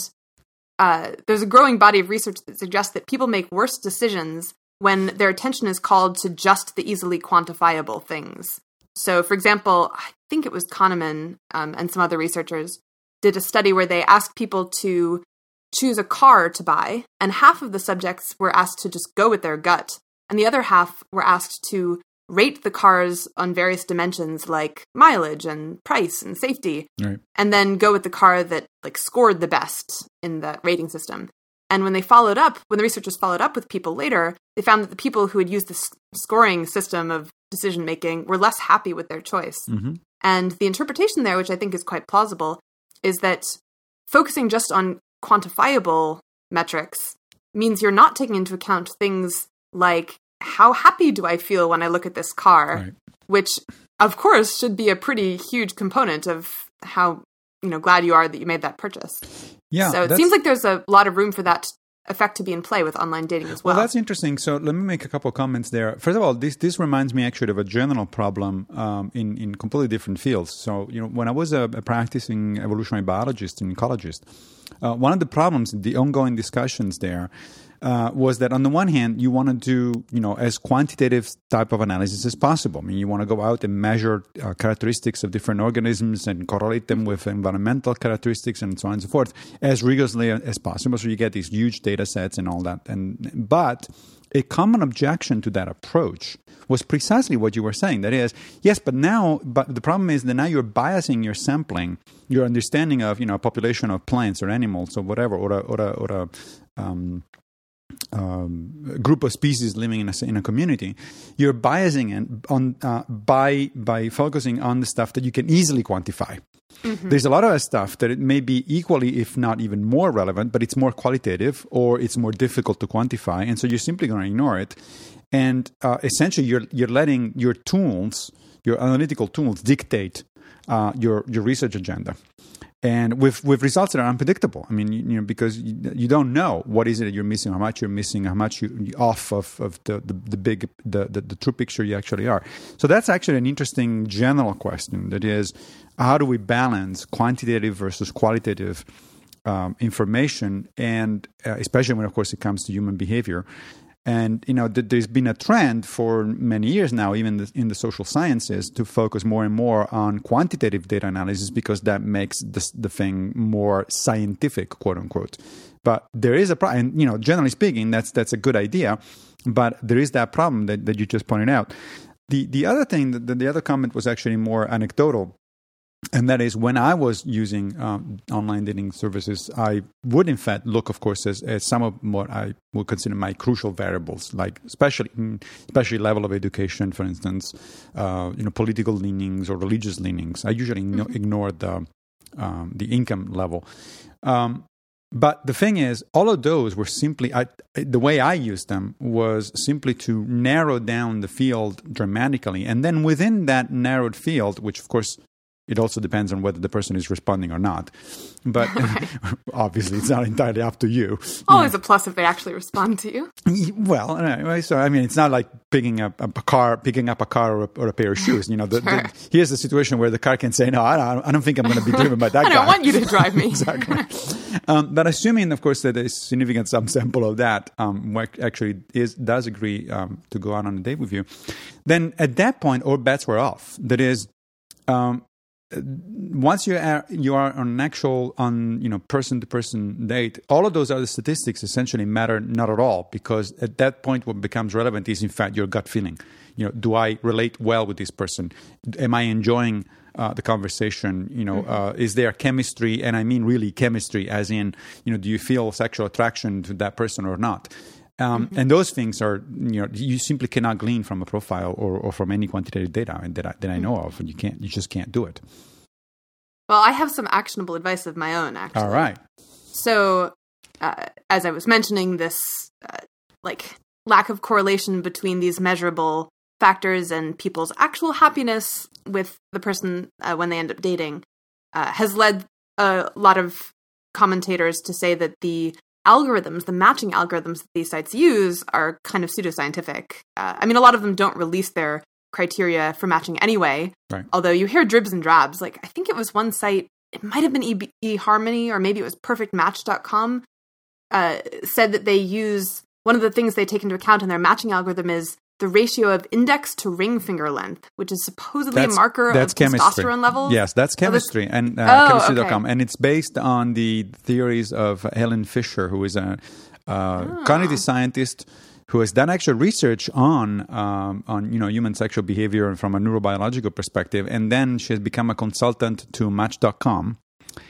Speaker 3: uh, there's a growing body of research that suggests that people make worse decisions when their attention is called to just the easily quantifiable things. So, for example, I think it was Kahneman um, and some other researchers did a study where they asked people to choose a car to buy, and half of the subjects were asked to just go with their gut, and the other half were asked to rate the cars on various dimensions like mileage and price and safety,
Speaker 2: right.
Speaker 3: and then go with the car that like scored the best in the rating system. And when they followed up, when the researchers followed up with people later, they found that the people who had used this scoring system of decision making were less happy with their choice.
Speaker 2: Mm-hmm.
Speaker 3: And the interpretation there, which I think is quite plausible, is that focusing just on quantifiable metrics means you're not taking into account things like, how happy do I feel when I look at this car?
Speaker 2: Right.
Speaker 3: Which, of course, should be a pretty huge component of how, you know, glad you are that you made that purchase.
Speaker 2: Yeah.
Speaker 3: So it seems like there's a lot of room for that effect to be in play with online dating as well.
Speaker 2: Well, that's interesting. So let me make a couple of comments there. First of all, this this reminds me actually of a general problem um, in, in completely different fields. So, you know, when I was a, a practicing evolutionary biologist and ecologist, uh, one of the problems, the ongoing discussions there, Uh, was that on the one hand, you want to do, you know, as quantitative type of analysis as possible. I mean, you want to go out and measure uh, characteristics of different organisms and correlate them with environmental characteristics and so on and so forth as rigorously as possible. So you get these huge data sets and all that. And but a common objection to that approach was precisely what you were saying. That is, yes, but now, but the problem is that now you're biasing your sampling, your understanding of, you know, a population of plants or animals or whatever, or a, or a, or a um, Um, a group of species living in a, in a community, you're biasing it on uh, by by focusing on the stuff that you can easily quantify. Mm-hmm. There's a lot of stuff that it may be equally, if not even more relevant, but it's more qualitative or it's more difficult to quantify, and so you're simply going to ignore it. And uh, essentially, you're you're letting your tools, your analytical tools, dictate uh, your your research agenda. And with, with results that are unpredictable. I mean, you, you know, because you, you don't know what is it that you're missing, how much you're missing, how much you you off of, of the, the, the big, the, the, the true picture you actually are. So that's actually an interesting general question. That is, how do we balance quantitative versus qualitative um, information, and uh, especially when, of course, it comes to human behavior. And, you know, th- there's been a trend for many years now, even the, in the social sciences, to focus more and more on quantitative data analysis because that makes the, the thing more scientific, quote unquote. But there is a problem, and, you know, generally speaking, that's that's a good idea. But there is that problem that, that you just pointed out. The the other thing, that the other comment was actually more anecdotal. And that is, when I was using um, online dating services, I would in fact look, of course, as, as some of what I would consider my crucial variables, like especially especially level of education, for instance, uh, you know, political leanings or religious leanings. I usually mm-hmm. ignore the um, the income level. Um, but the thing is, all of those were simply, I, the way I used them was simply to narrow down the field dramatically. And then within that narrowed field, which of course, it also depends on whether the person is responding or not. But obviously, it's not entirely up to you.
Speaker 3: Always you know. A plus if they actually respond to you.
Speaker 2: Well, anyway, so I mean, it's not like picking up a car, picking up a car or a, or a pair of shoes. You know, the, sure. the, here's the situation where the car can say, "No, I don't, I don't think I'm going to be driven by that
Speaker 3: I
Speaker 2: guy."
Speaker 3: I don't want you to drive me.
Speaker 2: Exactly. Um, but assuming, of course, that there's significant subsample of that, um, what actually is does agree um, to go out on a date with you, then at that point, all bets were off. That is. Um, Once you are you are on an actual on you know person to person date, all of those other statistics essentially matter not at all, because at that point what becomes relevant is in fact your gut feeling. You know, do I relate well with this person? Am I enjoying uh, the conversation? You know, mm-hmm. uh, is there chemistry? And I mean really chemistry, as in you know, do you feel sexual attraction to that person or not? Um, mm-hmm. And those things are, you know, you simply cannot glean from a profile or, or from any quantitative data that I, that I know of. And you can't, you just can't do it.
Speaker 3: Well, I have some actionable advice of my own, actually.
Speaker 2: All right.
Speaker 3: So, uh, as I was mentioning, this uh, like lack of correlation between these measurable factors and people's actual happiness with the person uh, when they end up dating uh, has led a lot of commentators to say that the algorithms, the matching algorithms that these sites use are kind of pseudoscientific. Uh, I mean, a lot of them don't release their criteria for matching anyway,
Speaker 2: right.
Speaker 3: Although you hear dribs and drabs. Like, I think it was one site, it might have been e- eHarmony, or maybe it was perfect match dot com, uh, said that they use, one of the things they take into account in their matching algorithm is the ratio of index to ring finger length, which is supposedly
Speaker 2: that's,
Speaker 3: a marker
Speaker 2: that's
Speaker 3: of
Speaker 2: chemistry.
Speaker 3: Testosterone levels.
Speaker 2: Yes, that's chemistry,
Speaker 3: oh,
Speaker 2: and uh,
Speaker 3: oh,
Speaker 2: chemistry dot com.
Speaker 3: Okay.
Speaker 2: And it's based on the theories of Helen Fisher, who is a uh, oh. cognitive scientist who has done actual research on um, on you know human sexual behavior from a neurobiological perspective, and then she has become a consultant to Match dot com.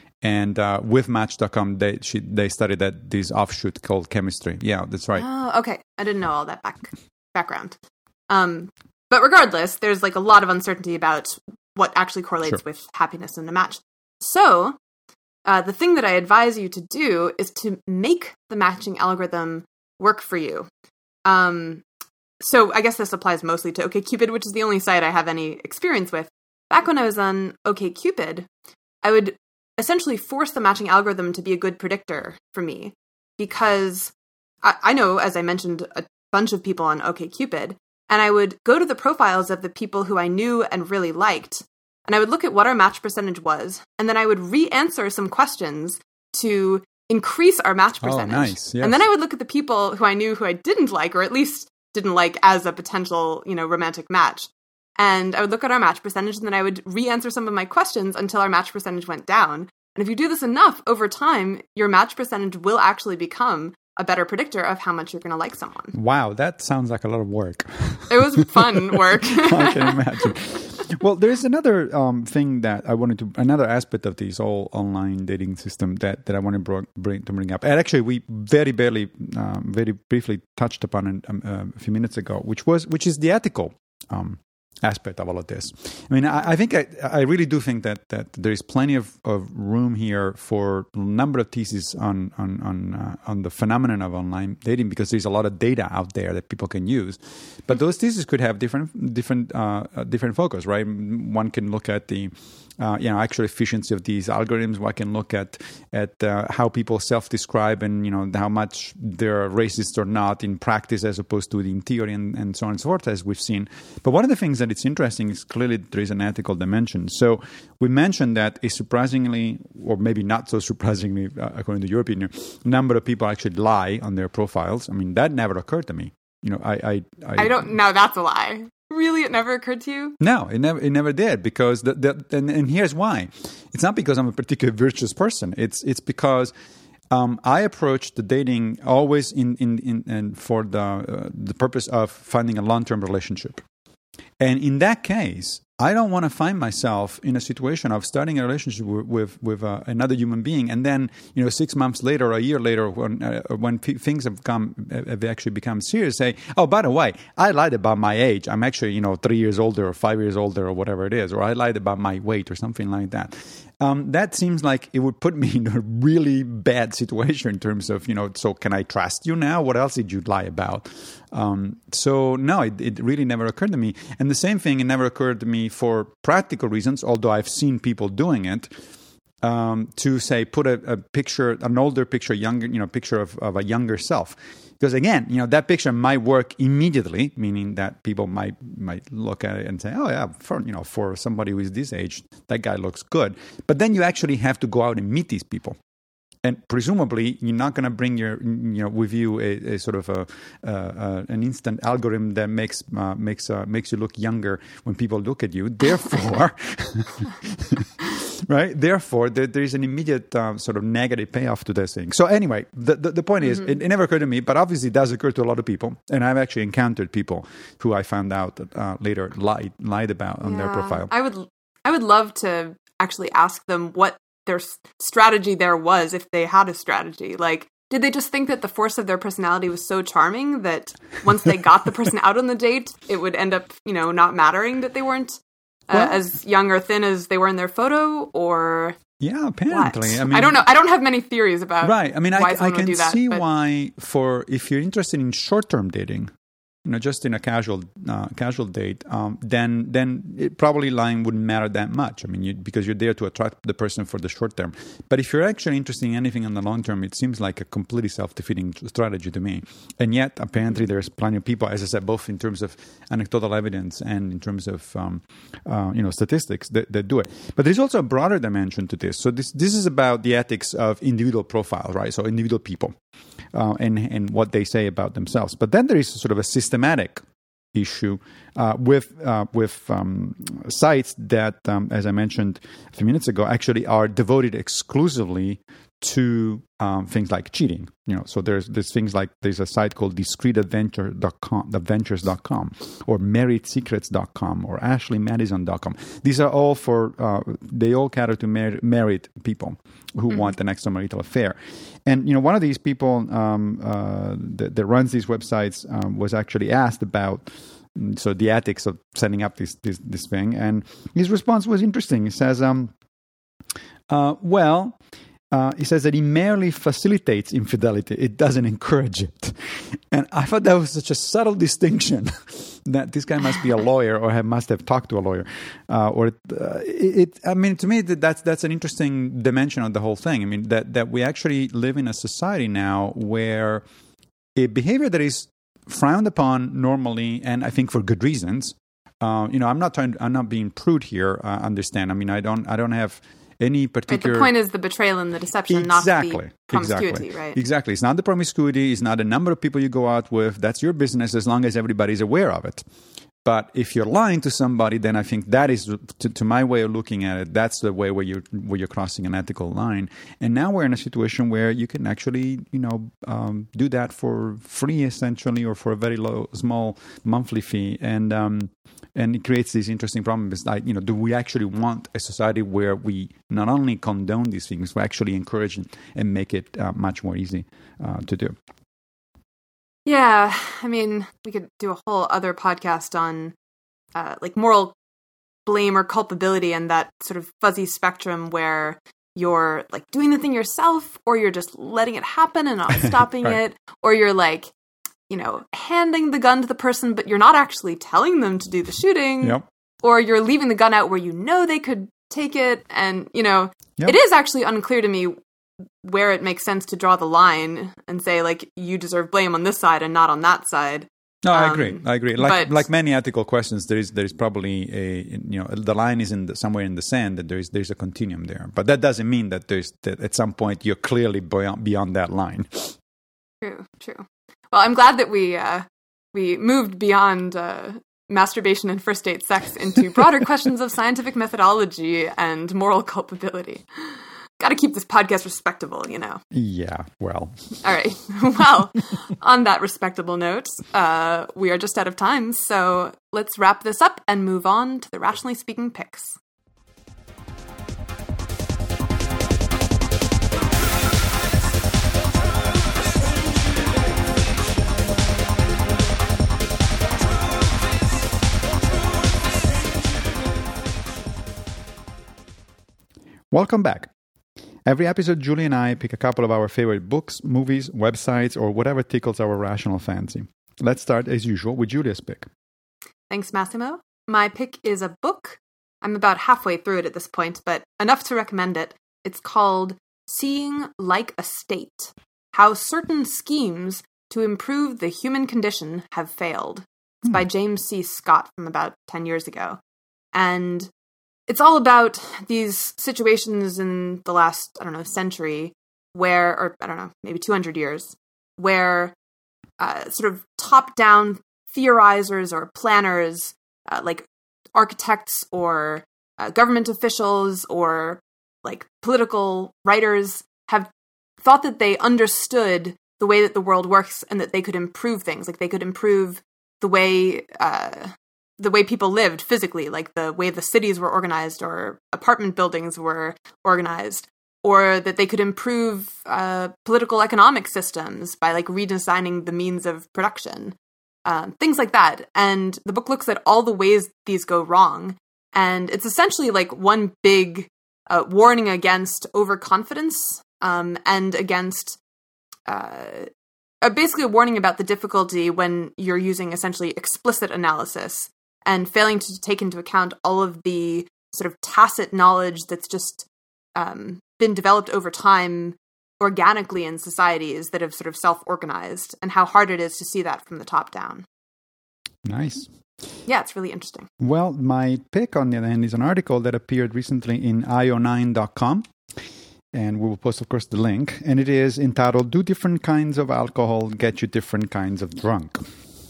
Speaker 2: And uh, with Match dot com, they she, they studied that this offshoot called chemistry. Yeah, that's right.
Speaker 3: Oh, okay. I didn't know all that back background. Um, but regardless, there's like a lot of uncertainty about what actually correlates sure. with happiness in a match. So uh, the thing that I advise you to do is to make the matching algorithm work for you. Um, so I guess this applies mostly to OkCupid, which is the only site I have any experience with. Back when I was on OkCupid, I would essentially force the matching algorithm to be a good predictor for me, because I, I know, as I mentioned, a bunch of people on OkCupid, and I would go to the profiles of the people who I knew and really liked, and I would look at what our match percentage was, and then I would re-answer some questions to increase our match percentage.
Speaker 2: Oh, nice. Yes.
Speaker 3: And then I would look at the people who I knew who I didn't like, or at least didn't like as a potential, you know, romantic match. And I would look at our match percentage, and then I would re-answer some of my questions until our match percentage went down. And if you do this enough, over time, your match percentage will actually become a better predictor of how much you're going to like someone.
Speaker 2: Wow, that sounds like a lot of work.
Speaker 3: It was fun work.
Speaker 2: I can imagine. Well, there's another um, thing that I wanted to, another aspect of this whole online dating system that, that I want to bring, bring to bring up. And actually, we very barely, um, very briefly touched upon it um, uh, a few minutes ago, which was, which is the ethical um, aspect of all of this. I mean, I, I think I, I really do think that that there is plenty of, of room here for a number of theses on on on, uh, on the phenomenon of online dating, because there's a lot of data out there that people can use. But those theses could have different different uh, different focus, right? One can look at the Uh, you know, actual efficiency of these algorithms. One can look at at uh, how people self-describe, and you know how much they're racist or not in practice, as opposed to in theory, and, and so on and so forth, as we've seen. But one of the things that it's interesting is clearly there is an ethical dimension. So we mentioned that a surprisingly, or maybe not so surprisingly, uh, according to your opinion, number of people actually lie on their profiles. I mean, that never occurred to me. You know, I I I,
Speaker 3: I don't. No, that's a lie. Really, it never occurred to you?
Speaker 2: No, it never it never did, because the, the and, and here's why. It's not because I'm a particularly virtuous person. It's it's because um, I approach the dating always in in, in, in for the uh, the purpose of finding a long-term relationship. And in that case, I don't want to find myself in a situation of starting a relationship with with, with uh, another human being, and then you know six months later, or a year later, when uh, when p- things have come have actually become serious, say, oh, by the way, I lied about my age. I'm actually you know three years older, or five years older, or whatever it is, or I lied about my weight, or something like that. Um, that seems like it would put me in a really bad situation in terms of, you know, so can I trust you now? What else did you lie about? Um, so, no, it, it really never occurred to me. And the same thing, it never occurred to me for practical reasons, although I've seen people doing it, um, to say, put a, a picture, an older picture, younger, you know, picture of, of a younger self. Because again, you know, that picture might work immediately, meaning that people might might look at it and say, "Oh yeah, for you know, for somebody who is this age, that guy looks good." But then you actually have to go out and meet these people, and presumably you're not going to bring your you know with you a, a sort of a uh, uh, an instant algorithm that makes uh, makes uh, makes you look younger when people look at you. Therefore. Right. Therefore, there, there is an immediate um, sort of negative payoff to this thing. So anyway, the the, the point is, mm-hmm. it, it never occurred to me, but obviously it does occur to a lot of people. And I've actually encountered people who I found out that uh, later lied lied about on yeah. their profile.
Speaker 3: I would I would love to actually ask them what their strategy there was, if they had a strategy. Like, did they just think that the force of their personality was so charming that once they got the person out on the date, it would end up, you know, not mattering that they weren't Uh, well, as young or thin as they were in their photo, or
Speaker 2: yeah, apparently.
Speaker 3: What?
Speaker 2: I mean,
Speaker 3: I don't know. I don't have many theories about.
Speaker 2: Right. I mean,
Speaker 3: why
Speaker 2: I, I can
Speaker 3: would do that,
Speaker 2: see
Speaker 3: but...
Speaker 2: why. For if you're interested in short-term dating, you know, just in a casual uh, casual date, um, then then it probably lying wouldn't matter that much. I mean, you, because you're there to attract the person for the short term. But if you're actually interested in anything in the long term, it seems like a completely self-defeating strategy to me. And yet, apparently, there's plenty of people, as I said, both in terms of anecdotal evidence and in terms of um, uh, you know statistics that, that do it. But there's also a broader dimension to this. So this this is about the ethics of individual profiles, right? So individual people. Uh, and and what they say about themselves. But then there is sort of a systematic issue uh, with uh, with um, sites that, um, as I mentioned a few minutes ago, actually are devoted exclusively to um, things like cheating. You know, so there's there's things like there's a site called discreet adventure dot com, adventures dot com, or married secrets dot com, or ashley madison dot com. These are all for uh, they all cater to mar- married people who mm-hmm. want an extramarital affair. And you know, one of these people um, uh, that, that runs these websites um, was actually asked about so the ethics of setting up this this, this thing, and his response was interesting. He says, um, uh, "Well." Uh, he says that he merely facilitates infidelity. It doesn't encourage it. And I thought that was such a subtle distinction that this guy must be a lawyer or have, must have talked to a lawyer. Uh, or uh, it, it, I mean, to me, that that's, that's an interesting dimension of the whole thing. I mean, that, that we actually live in a society now where a behavior that is frowned upon normally, and I think for good reasons, uh, you know, I'm not trying, I'm not being prude here, uh, understand. I mean, I don't, I don't have... any particular...
Speaker 3: Right, the point is the betrayal and the deception,
Speaker 2: exactly,
Speaker 3: not the promiscuity,
Speaker 2: exactly,
Speaker 3: right?
Speaker 2: Exactly. It's not the promiscuity. It's not the number of people you go out with. That's your business as long as everybody's aware of it. But if you're lying to somebody, then I think that is, to, to my way of looking at it, that's the way where you're, where you're crossing an ethical line. And now we're in a situation where you can actually, you know, um, do that for free, essentially, or for a very low, small monthly fee. And um, and it creates these interesting problems. Like, you know, do we actually want a society where we not only condone these things, we actually encourage and make it uh, much more easy uh, to do?
Speaker 3: Yeah, I mean, we could do a whole other podcast on uh, like moral blame or culpability and that sort of fuzzy spectrum where you're like doing the thing yourself, or you're just letting it happen and not stopping right. it, or you're like, you know, handing the gun to the person, but you're not actually telling them to do the shooting,
Speaker 2: yep.
Speaker 3: or you're leaving the gun out where you know they could take it. And, you know, yep. it is actually unclear to me where it makes sense to draw the line and say, like, you deserve blame on this side and not on that side.
Speaker 2: No, I
Speaker 3: um,
Speaker 2: agree. I agree. Like
Speaker 3: but,
Speaker 2: like many ethical questions, there is there is probably a you know the line is in the, somewhere in the sand that there is there's a continuum there. But that doesn't mean that there's that at some point you're clearly beyond beyond that line.
Speaker 3: True, true. Well, I'm glad that we uh, we moved beyond uh, masturbation and first date sex into broader questions of scientific methodology and moral culpability. got to keep this podcast respectable, you know.
Speaker 2: Yeah, well.
Speaker 3: All right. Well, on that respectable note, uh, we are just out of time, so let's wrap this up and move on to the Rationally Speaking picks.
Speaker 2: Welcome back. Every episode, Julie and I pick a couple of our favorite books, movies, websites, or whatever tickles our rational fancy. Let's start, as usual, with Julia's pick.
Speaker 3: Thanks, Massimo. My pick is a book. I'm about halfway through it at this point, but enough to recommend it. It's called Seeing Like a State: How Certain Schemes to Improve the Human Condition Have Failed. It's hmm. by James C. Scott from about ten years ago. And it's all about these situations in the last, I don't know, century where, or I don't know, maybe two hundred years, where uh, sort of top-down theorizers or planners, uh, like architects or uh, government officials or like political writers, have thought that they understood the way that the world works and that they could improve things. Like they could improve the way uh, the way people lived physically, like the way the cities were organized or apartment buildings were organized, or that they could improve uh, political economic systems by like redesigning the means of production, um, things like that. And the book looks at all the ways these go wrong. And it's essentially like one big uh, warning against overconfidence um, and against uh, uh, basically a warning about the difficulty when you're using essentially explicit analysis and failing to take into account all of the sort of tacit knowledge that's just um, been developed over time organically in societies that have sort of self-organized, and how hard it is to see that from the top down.
Speaker 2: Nice.
Speaker 3: Yeah, it's really interesting.
Speaker 2: Well, my pick, on the other hand, is an article that appeared recently in I O nine dot com, and we will post, of course, the link, and it is entitled, Do Different Kinds of Alcohol Get You Different Kinds of Drunk?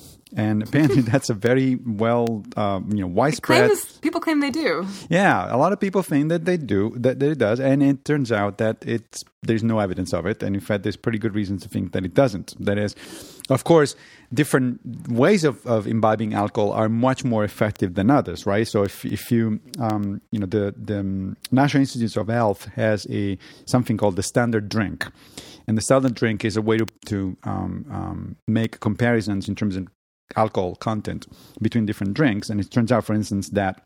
Speaker 2: And apparently that's a very well, uh, you know, widespread...
Speaker 3: Claims, people claim they do.
Speaker 2: Yeah, a lot of people think that they do, that, that it does, and it turns out that it's there's no evidence of it, and in fact there's pretty good reasons to think that it doesn't. That is, of course, different ways of, of imbibing alcohol are much more effective than others, right? So if if you, um, you know, the, the National Institutes of Health has a something called the standard drink, and the standard drink is a way to, to um, um, make comparisons in terms of alcohol content between different drinks. And it turns out, for instance, that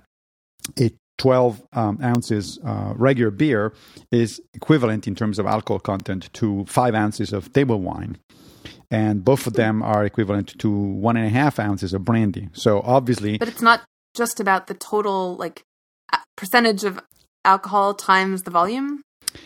Speaker 2: a twelve um, ounces uh, regular beer is equivalent in terms of alcohol content to five ounces of table wine. And both of them are equivalent to one and a half ounces of brandy. So obviously...
Speaker 3: But it's not just about the total like percentage of alcohol times the volume?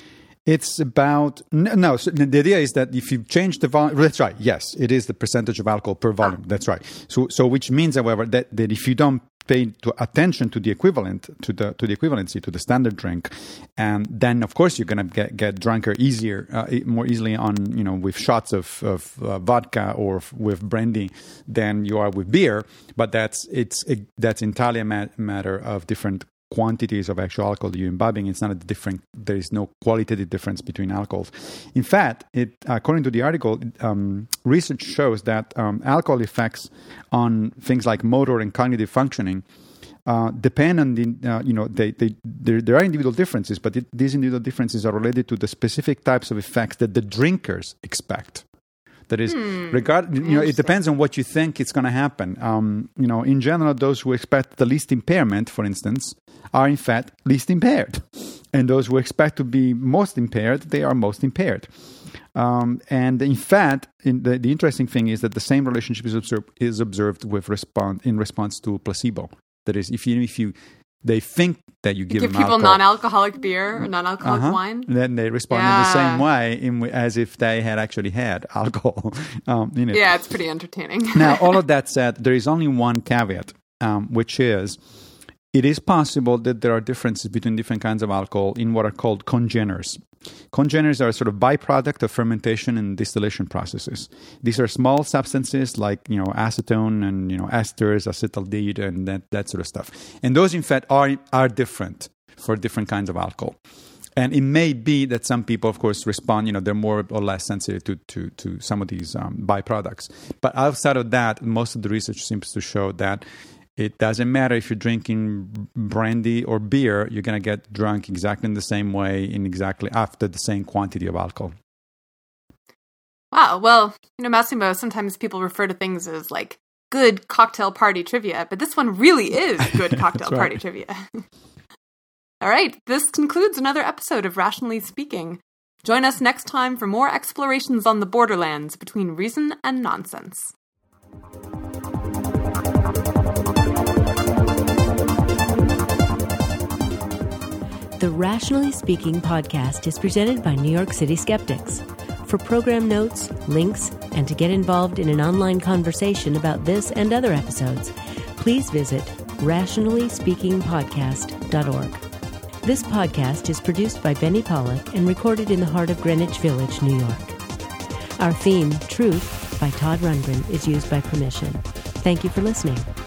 Speaker 2: It's about, no, no so the idea is that if you change the volume, that's right, yes, it is the percentage of alcohol per volume, ah. That's right. So so which means, however, that, that if you don't pay to attention to the equivalent, to the to the equivalency, to the standard drink, and then of course you're going to get, get drunker easier, uh, more easily on, you know, with shots of, of uh, vodka or f- with brandy than you are with beer, but that's, it's, it, that's entirely a mat- matter of different quantities of actual alcohol you're imbibing. It's not a different, there is no qualitative difference between alcohols. In fact, it, according to the article, um, research shows that um, alcohol effects on things like motor and cognitive functioning uh, depend on the, uh, you know, they, they, there, there are individual differences, but it, these individual differences are related to the specific types of effects that the drinkers expect. That is, hmm. regard, you know, it depends on what you think it's going to happen. Um, you know, in general, those who expect the least impairment, for instance, are in fact least impaired. And those who expect to be most impaired, they are most impaired. Um, and in fact, in the, the interesting thing is that the same relationship is observed, is observed with response in response to placebo. That is, if you if you they think that you give,
Speaker 3: you give
Speaker 2: them
Speaker 3: people
Speaker 2: alcohol,
Speaker 3: non-alcoholic beer or non-alcoholic
Speaker 2: uh-huh.
Speaker 3: wine,
Speaker 2: then they respond
Speaker 3: yeah.
Speaker 2: in the same way in, as if they had actually had alcohol um, in it.
Speaker 3: Yeah, it's pretty entertaining.
Speaker 2: Now, all of that said, there is only one caveat, um, which is it is possible that there are differences between different kinds of alcohol in what are called congeners. Congeners are a sort of byproduct of fermentation and distillation processes. These are small substances like, you know, acetone and, you know, esters, acetaldehyde, and that, that sort of stuff. And those, in fact, are are different for different kinds of alcohol. And it may be that some people, of course, respond, you know, they're more or less sensitive to, to, to some of these um, byproducts. But outside of that, most of the research seems to show that it doesn't matter if you're drinking brandy or beer, you're going to get drunk exactly in the same way, in exactly after the same quantity of alcohol.
Speaker 3: Wow. Well, you know, Massimo, sometimes people refer to things as like good cocktail party trivia, but this one really is good cocktail
Speaker 2: right.
Speaker 3: party trivia. All right. This concludes another episode of Rationally Speaking. Join us next time for more explorations on the borderlands between reason and nonsense.
Speaker 1: The Rationally Speaking podcast is presented by New York City Skeptics. For program notes, links, and to get involved in an online conversation about this and other episodes, please visit rationally speaking podcast dot org. This podcast is produced by Benny Pollack and recorded in the heart of Greenwich Village, New York. Our theme, Truth, by Todd Rundgren, is used by permission. Thank you for listening.